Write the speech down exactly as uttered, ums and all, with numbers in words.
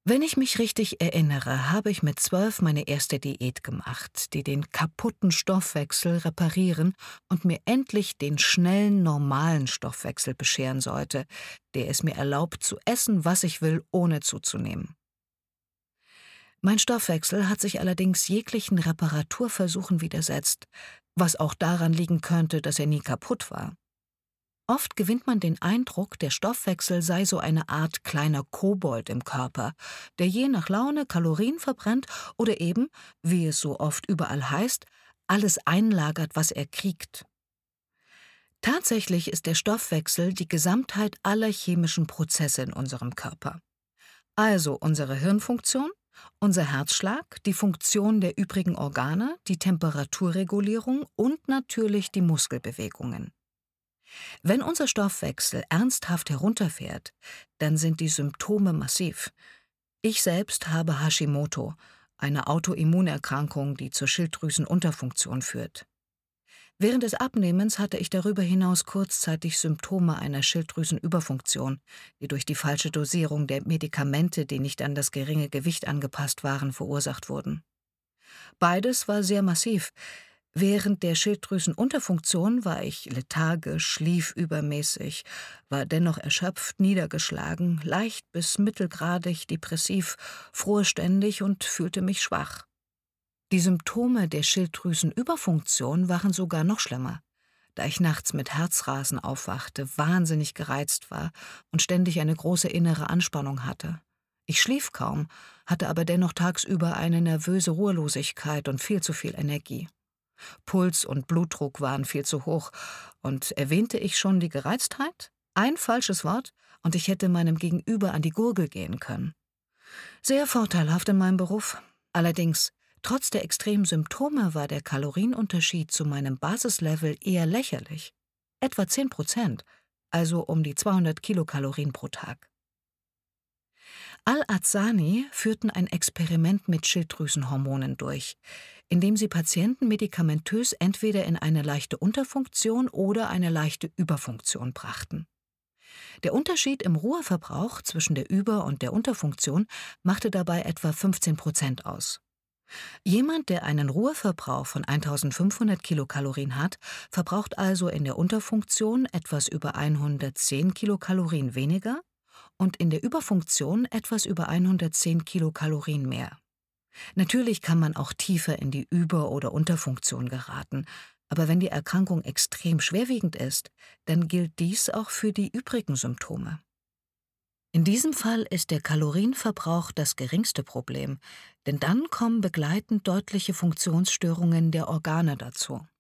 Wenn ich mich richtig erinnere, habe ich mit zwölf meine erste Diät gemacht, die den kaputten Stoffwechsel reparieren und mir endlich den schnellen, normalen Stoffwechsel bescheren sollte, der es mir erlaubt, zu essen, was ich will, ohne zuzunehmen. Mein Stoffwechsel hat sich allerdings jeglichen Reparaturversuchen widersetzt, was auch daran liegen könnte, dass er nie kaputt war. Oft gewinnt man den Eindruck, der Stoffwechsel sei so eine Art kleiner Kobold im Körper, der je nach Laune Kalorien verbrennt oder eben, wie es so oft überall heißt, alles einlagert, was er kriegt. Tatsächlich ist der Stoffwechsel die Gesamtheit aller chemischen Prozesse in unserem Körper. Also unsere Hirnfunktion, unser Herzschlag, die Funktion der übrigen Organe, die Temperaturregulierung und natürlich die Muskelbewegungen. Wenn unser Stoffwechsel ernsthaft herunterfährt, dann sind die Symptome massiv. Ich selbst habe Hashimoto, eine Autoimmunerkrankung, die zur Schilddrüsenunterfunktion führt. Während des Abnehmens hatte ich darüber hinaus kurzzeitig Symptome einer Schilddrüsenüberfunktion, die durch die falsche Dosierung der Medikamente, die nicht an das geringe Gewicht angepasst waren, verursacht wurden. Beides war sehr massiv. Während der Schilddrüsenunterfunktion war ich lethargisch, schlief übermäßig, war dennoch erschöpft, niedergeschlagen, leicht bis mittelgradig depressiv, fror ständig und fühlte mich schwach. Die Symptome der Schilddrüsenüberfunktion waren sogar noch schlimmer, da ich nachts mit Herzrasen aufwachte, wahnsinnig gereizt war und ständig eine große innere Anspannung hatte. Ich schlief kaum, hatte aber dennoch tagsüber eine nervöse Ruhelosigkeit und viel zu viel Energie. Puls und Blutdruck waren viel zu hoch. Und erwähnte ich schon die Gereiztheit? Ein falsches Wort, und ich hätte meinem Gegenüber an die Gurgel gehen können. Sehr vorteilhaft in meinem Beruf. Allerdings, trotz der extremen Symptome war der Kalorienunterschied zu meinem Basislevel eher lächerlich. Etwa zehn Prozent, also um die zweihundert Kilokalorien pro Tag. Al-Azani führten ein Experiment mit Schilddrüsenhormonen durch, indem sie Patienten medikamentös entweder in eine leichte Unterfunktion oder eine leichte Überfunktion brachten. Der Unterschied im Ruheverbrauch zwischen der Über- und der Unterfunktion machte dabei etwa fünfzehn Prozent aus. Jemand, der einen Ruheverbrauch von eintausendfünfhundert Kilokalorien hat, verbraucht also in der Unterfunktion etwas über hundertzehn Kilokalorien weniger und in der Überfunktion etwas über hundertzehn Kilokalorien mehr. Natürlich kann man auch tiefer in die Über- oder Unterfunktion geraten, aber wenn die Erkrankung extrem schwerwiegend ist, dann gilt dies auch für die übrigen Symptome. In diesem Fall ist der Kalorienverbrauch das geringste Problem, denn dann kommen begleitend deutliche Funktionsstörungen der Organe dazu.